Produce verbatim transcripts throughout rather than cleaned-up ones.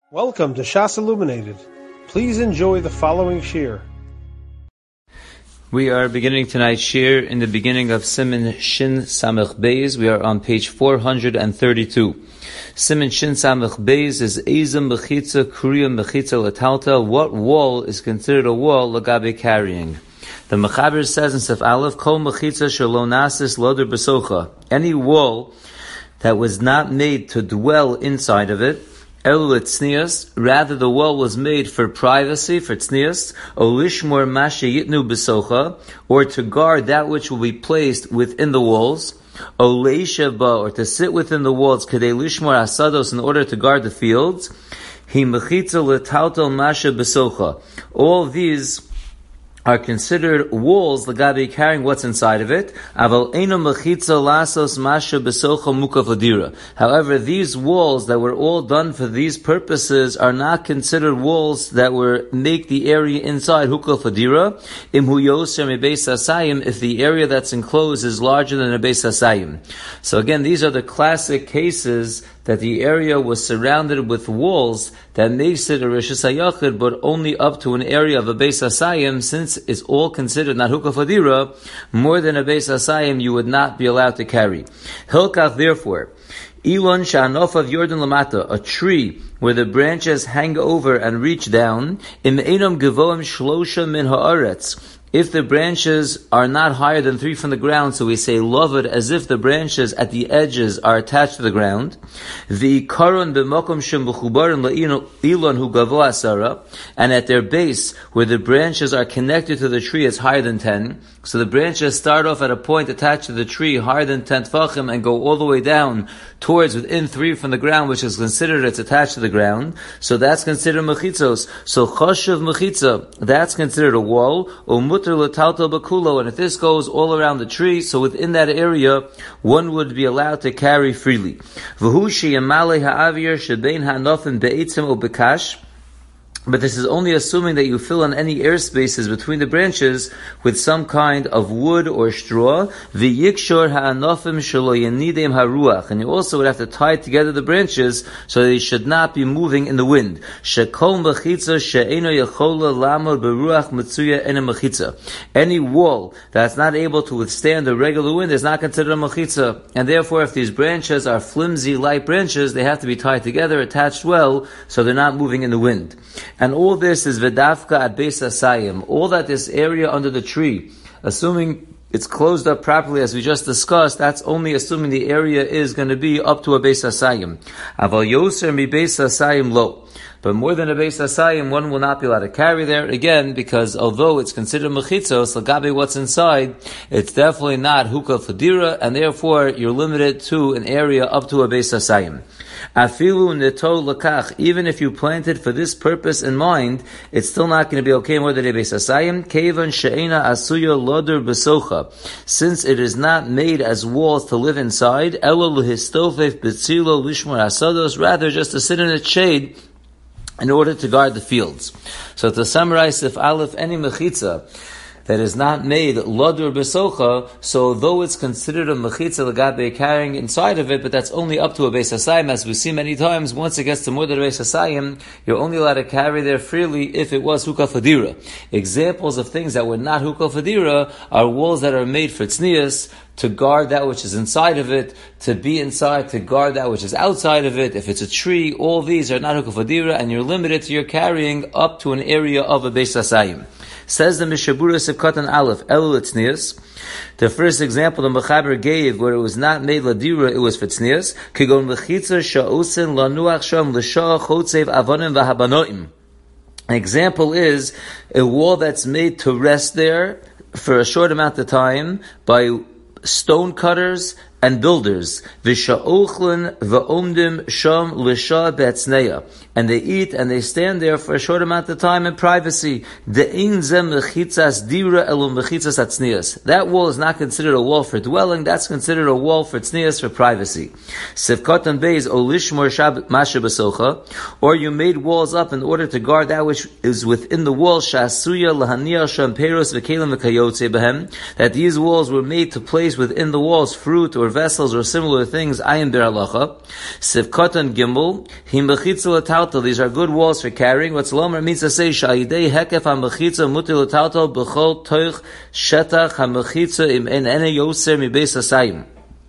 Welcome to Shas Illuminated. Please enjoy the following shir. We are beginning tonight's shir in the beginning of Siman Shin Samech Beis. We are on page four hundred thirty-two. Siman Shin Samech Beis is Ezem Mechitza Kuriya Mechitza Latalta. What wall is considered a wall lagabe carrying? The Mechaber says in Sef Aleph, Kol Mechitza Shelo Nasis Loder Besocha. Any wall that was not made to dwell inside of it, Elu tznius, rather the wall was made for privacy, for tznius, o lishmor mashe yitnu besocha, or to guard that which will be placed within the walls, o leisha ba, or to sit within the walls, kadei lishmor asados, in order to guard the fields, hi mechitza letaltal mashe besocha. All these are considered walls lagabe carrying what's inside of it. Aval eino mechitza lasos masha besocha mukaf ladira. However, these walls that were all done for these purposes are not considered walls that were make the area inside hukaf ladira. Imhu yoser mebeis asayim, if the area that's enclosed is larger than a beis asayim. So again, these are the classic cases that the area was surrounded with walls that makes it a Rishus HaYachid, but only up to an area of a Beis HaSayim. Since it's all considered not Hukaf Adira, more than a Beis HaSayim you would not be allowed to carry. Hilkach, therefore, Ilon Sha'anof of Yordan Lamata, a tree where the branches hang over and reach down, Im Einam Gevoim Shlosha Min Ha'aretz, if the branches are not higher than three from the ground, so we say loved, as if the branches at the edges are attached to the ground. The karon b'makom shem b'chubarin la'ilon hu gavo asara, and at their base, where the branches are connected to the tree, it's higher than ten. So the branches start off at a point attached to the tree higher than ten tfachim and go all the way down towards within three from the ground, which is considered it's attached to the ground. So that's considered mechitzos. So choshev mechitza, that's considered a wall. And if this goes all around the tree, so within that area, one would be allowed to carry freely. But this is only assuming that you fill in any air spaces between the branches with some kind of wood or straw. V'yikshor ha'anofim shelo yenidem haruach, and you also would have to tie together the branches so they should not be moving in the wind. Shekol mechitza she'eno yechola lamod beruach mitzuya ena mechitza. Any wall that's not able to withstand the regular wind is not considered a mechitza, and therefore, if these branches are flimsy, light branches, they have to be tied together, attached well, so they're not moving in the wind. And all this is vedavka at Beis Asayim. All that this area under the tree, assuming it's closed up properly as we just discussed, that's only assuming the area is going to be up to a Beis Asayim. Aval yoser mi Beis Asayim lo. But more than a Beis Asayim, one will not be allowed to carry there, again, because although it's considered mechitzos, lagabe what's inside, it's definitely not hukaf fadira, and therefore you're limited to an area up to a Beis Asayim. Afilu neto lakach, even if you planted for this purpose in mind, it's still not going to be okay more than a Beis Asayim. Kevan she'ena asuya loder besocha, since it is not made as walls to live inside, elo lehistofef betzilo lishmor asados, rather just to sit in its shade in order to guard the fields. So to summarize, if aleph any mechitza that is not made lodur besocha, so though it's considered a mechitza lagabe carrying inside of it, but that's only up to a beis hasayim, as we see many times. Once it gets to more than a beis hasayim, you're only allowed to carry there freely if it was hukaf adira. Examples of things that were not hukaf adira are walls that are made for tznius, to guard that which is inside of it, to be inside, to guard that which is outside of it. If it's a tree, all these are not hukaf adira, and you're limited to your carrying up to an area of a beis hasayim. Says the Mishabura Sivkatan Aleph, Elu Tznius. The first example the Mechaber gave, where it was not made ladira, it was for tznius. Kigon mechitza sha'osin lanuach sham l'shah chotzev avonim v'habanoim. An example is a wall that's made to rest there for a short amount of time by stone cutters and builders. V'sha'ochlin v'omdim sham l'shah be'tzneya. And they eat and they stand there for a short amount of time in privacy. De'in zem mechitzas dira elu mechitzas atznias. That wall is not considered a wall for dwelling, that's considered a wall for tznias, for privacy. Sivkatan beis olishmor shab masha besocha. Or you made walls up in order to guard that which is within the wall, shasuya lahaniya sham peros v'kelim v'kayotze behem. That these walls were made to place within the walls fruit or or vessels or similar things, ayin bir halacha. Sivkatan gimel, him bechitza l'tautal. These are good walls for carrying. What's lomer means to say, sha'idei hekef ha-mechitza mutil l'tautal b'chol toich shetach ha-mechitza im en ene yoser mi beis hasayim.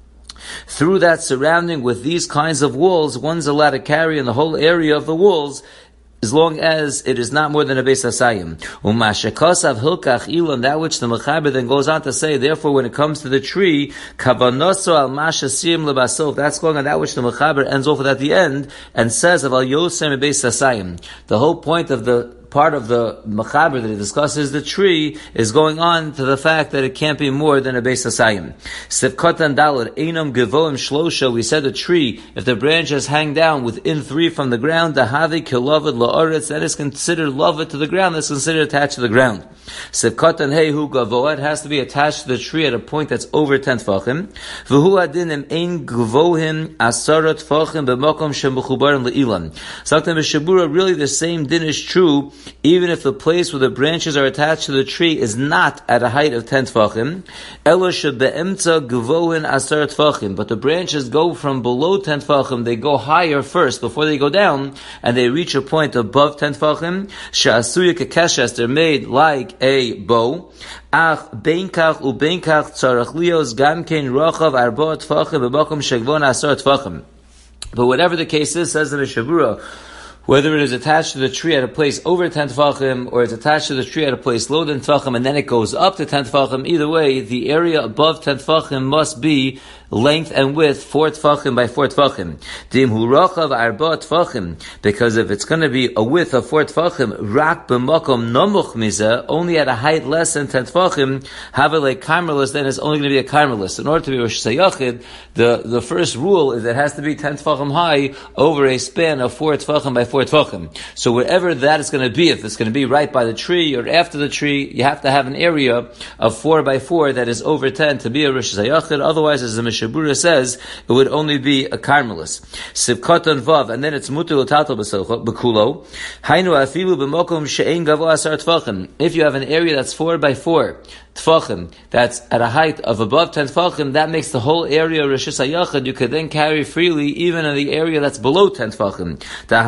Through that surrounding with these kinds of walls, one's allowed to carry in the whole area of the walls, as long as it is not more than a beis hasayim. Umashakasav hilkach ilan, that which the mechaber then goes on to say, therefore when it comes to the tree, kavanoso al mashasiyim lebasof, that's going on that which the mechaber ends off with at the end, and says of al yosem beis hasayim. The whole point of the part of the mechaber that he discusses the tree is going on to the fact that it can't be more than a beis hasayim. Sivkatan dalad einam gevoim shlosha. We said a tree, if the branches hang down within three from the ground, dahavi kilovad la'aretz, that is considered lovet to the ground. That's considered attached to the ground. Sivkatan heihu gavoa, it has to be attached to the tree at a point that's over ten tfachim. V'hu adinim ein gvohim asarat tfachim b'makom shemechubarim le'ilan. Saktam b'shabura, really the same din is true even if the place where the branches are attached to the tree is not at a height of ten tfachim. Elo shebe'emtza gvohin asar tfachim, but the branches go from below ten tfachim, they go higher first before they go down, and they reach a point above ten tfachim. She'asuya kekeshes, they're made like a bow. Ach beinkach ubeinkach tzarach lios gamkein rochav arba tfachim b'makom shegvon asar tfachim. But whatever the case is, says in the Shabura, whether it is attached to the tree at a place over ten tefachim, or it's attached to the tree at a place lower than tefachim, and then it goes up to ten tefachim, either way, the area above ten tefachim must be length and width four tefachim by four tefachim. Dim hu rochav arba tefachim, because if it's going to be a width of four tefachim, rak b'makom nomuch mizeh, only at a height less than ten tefachim, have it like karmelis, then it's only going to be a karmelis. In order to be Rosh Hashanah, the the first rule is it has to be ten tefachim high over a span of four tefachim by four tefachim. So wherever that is going to be, if it's going to be right by the tree or after the tree, you have to have an area of four by four that is over ten to be a Rosh Hashanah. Otherwise, as the Mishabura says, it would only be a karmelis. Sivkatan vav, and then it's mutul tatal b'kulo. Hainu afilu b'mokom she'ein gavo asar tefachim. If you have an area that's four by four tefachim, that's at a height of above ten tefachim, that makes the whole area Rosh Hashanah. You could then carry freely even in the area that's below ten tefachim.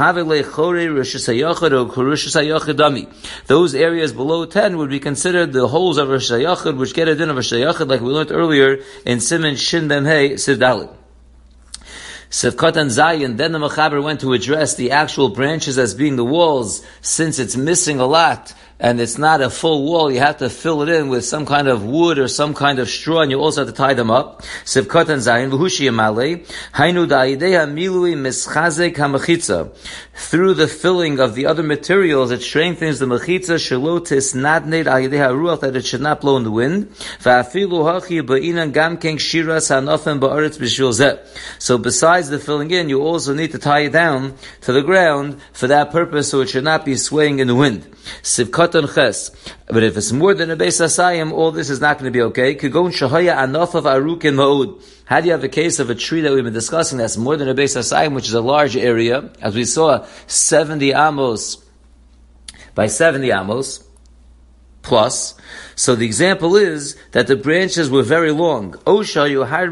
Those areas below ten would be considered the holes of Rosh Hashanah, which get a din of Rosh Hashanah, like we learned earlier in Siman Shin Mem Hey Siv Dalet. Sivkatan Zayin, then the Mechaber went to address the actual branches as being the walls, since it's missing a lot, and it's not a full wall, you have to fill it in with some kind of wood or some kind of straw, and you also have to tie them up. Sivkatan Zayin, v'hushi yamale, hainu da'ideha milui mischazek ha-mechitza. Through the filling of the other materials, it strengthens the mechitza, shalotis nadned a'ideha ruach, that it should not blow in the wind. Va'afilu hachi ba'inan gamken shiras ha'nofem ba'aretz b'shul zeh. So besides the filling in, you also need to tie it down to the ground for that purpose, so it should not be swaying in the wind. Sivkatan ches. But if it's more than a beis hasayim, all this is not going to be okay. Kigon shahaya anof of arukin ma'ud. How do you have a case of a tree that we've been discussing that's more than a beis hasayim, which is a large area, as we saw, seventy amos by seventy amos plus. So the example is that the branches were very long. Or it's a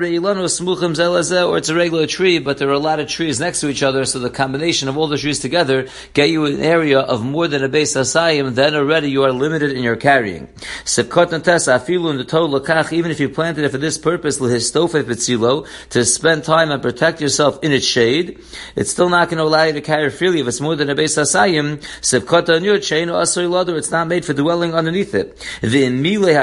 regular tree, but there are a lot of trees next to each other, so the combination of all the trees together get you an area of more than a beis hasayim, then already you are limited in your carrying. Even if you planted it for this purpose, to spend time and protect yourself in its shade, it's still not going to allow you to carry freely if it's more than a beis hasayim. It's not made for dwelling underneath it. But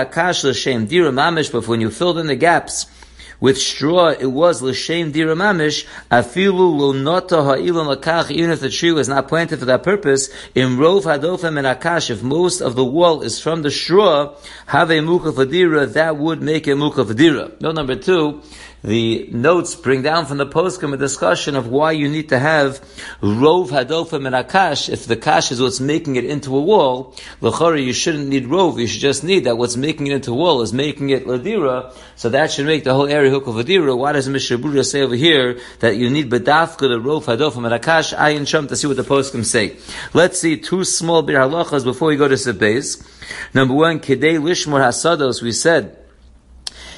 when you filled in the gaps with straw, it was l'shem dira mamish. Afilu lo nota ha'ilan lakach. Even if the tree was not planted for that purpose, in rov hadofem and akash, if most of the wall is from the straw, have a mukha fadira, that would make a mukha fadira. Note number two. The notes bring down from the poskim a discussion of why you need to have rov hadofim and akash. If the kash is what's making it into a wall, l'chari, you shouldn't need rov. You should just need that what's making it into a wall is making it ladira. So that should make the whole area hook of ladira. Why does Mishabura say over here that you need bedafka the rov hadofim and akash? Ayin sham, to see what the poskim say. Let's see two small bir halachas before we go to Sebez. Number one, kedei lishmor hasados. We said,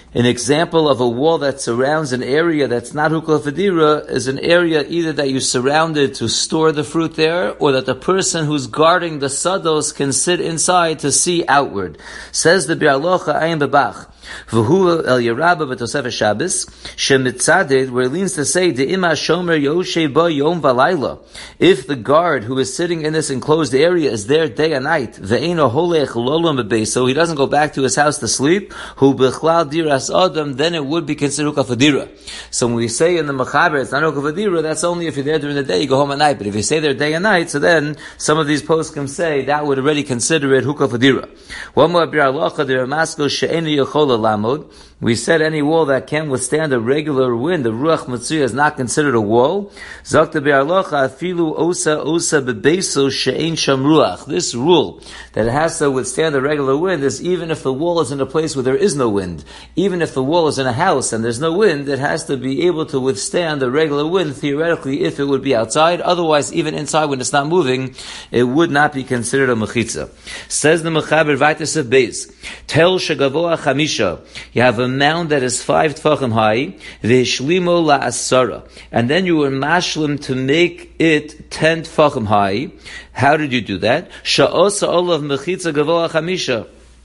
An example of a wall that surrounds an area that's not hukla fadira is an area either that you surrounded to store the fruit there, or that the person who's guarding the sados can sit inside to see outward. Says the Bi'alocha Ayin Bebach. V'hu el Yerabba b'Tosefes Shabbos shemitzaded, where it leans to say de'ima shomer yoshe ba yom v'layla. If the guard who is sitting in this enclosed area is there day and night, ve'eno holech lolom bebeis, so he doesn't go back to his house to sleep, hu b'chlal diras adam, then it would be considered hukah fadira. So when we say in the Mechaber it's not hukah fadira, that's only if you're there during the day, you go home at night. But if you stay there day and night, so then some of these poskim say that would already consider it hukah fadira. One more Bi'alocha the Ramasko she'enu yochola lamod. We said any wall that can withstand a regular wind, the ruach matzuya, is not considered a wall. Zakta Bi'alocha afilu osa osa bebeso she'ein sham ruach. This rule that it has to withstand a regular wind is even if the wall is in a place where there is no wind. Even if the wall is in a house and there's no wind, it has to be able to withstand a regular wind theoretically if it would be outside. Otherwise, even inside when it's not moving, it would not be considered a mechitza. Says the Mechaber Vaitis of Beis, Tel shegavoa chamisha. You have a mound that is five tfachim high, v'hishlimo la'asara, and then you were mashlim to make it ten tfachim high. How did you do that? Sha'osa olav mechitza gavoa chamisha.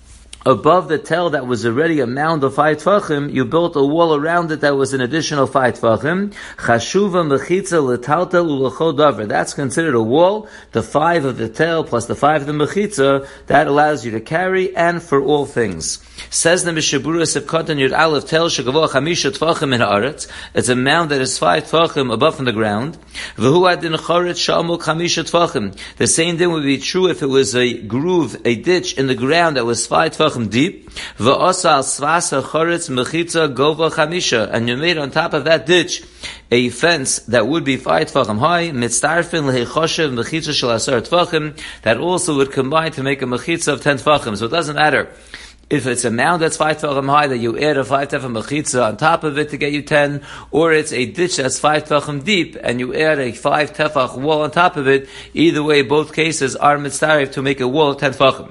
Above the tel that was already a mound of five tfachim, you built a wall around it that was an additional five tfachim. Chashuva mechitza letaltel ulachol davar. That's considered a wall. The five of the tel plus the five of the mechitza, that allows you to carry and for all things. Says the Mishabura Sefkatan Yud Aleph Tel Shegavoa Chamisha Tfachim in Haaretz. It's a mound that is five tfachim above from the ground. V'hu adin charetz sha'amuk chamisha tfachim. The same thing would be true if it was a groove, a ditch in the ground that was five tfachim deep. V'osa al svasa charetz mechitza gova chamisha. And you made on top of that ditch a fence that would be five tfachim high, mitztarfin lehechoshev mechitza shel asar tfachim, that also would combine to make a mechitza of ten tfachim. So it doesn't matter if it's a mound that's five tefachim high, that you add a five tefachim mechitza on top of it to get you ten, or it's a ditch that's five tefachim deep and you add a five tefach wall on top of it. Either way, both cases are mitzaref to make a wall of ten tefachim.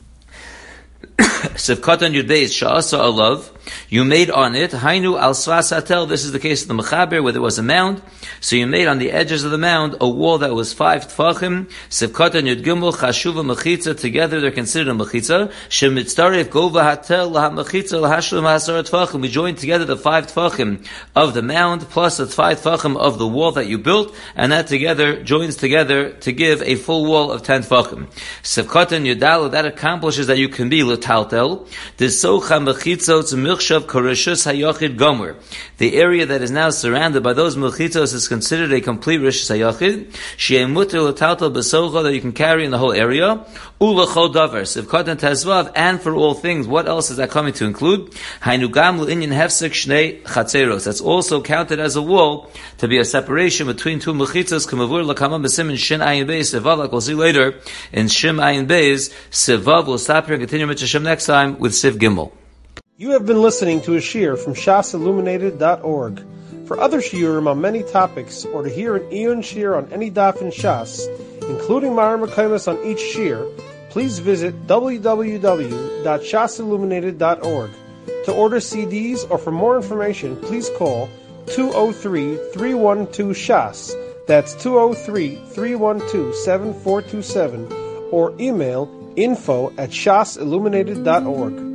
Sivkatan Yud Beis Sha'asa Alav, you made on it Hainu al Svas Hatel. This is the case of the Mechaber where there was a mound. So you made on the edges of the mound a wall that was five tfachim. Sivkatan Yud Gimel Chashuva Mechitza. Together they're considered a Mechitza. Shemitzaref Gova Hatel Laha Mechitza Lahashlam Hasar Tfachim. We joined together the five tfachim of the mound plus the five tfachim of the wall that you built, and that together joins together to give a full wall of ten tfachim. Sivkatan Yudal, that accomplishes that you can be L'taltel. Desocha Mechitzot Milchshav Korishus Hayachid Gomer. The area that is now surrounded by those Mechitzos is considered a complete Rishus Hayachid. She'emuter L'taltel Besocha, that you can carry in the whole area. Ulachol Davar, Sivkatan Tezvav, and for all things. What else is that coming to include? Hainugam L'inyan Hefsek Shnei Chatzeros. That's also counted as a wall to be a separation between two Mechitzos. Kamavur L'kamam B'sim in Shin Ayin Beis Sivav, like we'll see later in Shim Ayin Beis Sivav. We'll stop here and continue with Hashem next time with Siv Gimel. You have been listening to a shiur from shas illuminated dot org. For other shiurim on many topics, or to hear an Iyun shiur on any daf in Shas, including Mara Mekaymas on each shiur, please visit w w w dot shas illuminated dot org. To order C Ds or for more information, please call two oh three, three one two, shas. That's two oh three, three one two, seven four two seven, or email info at shas illuminated dot org.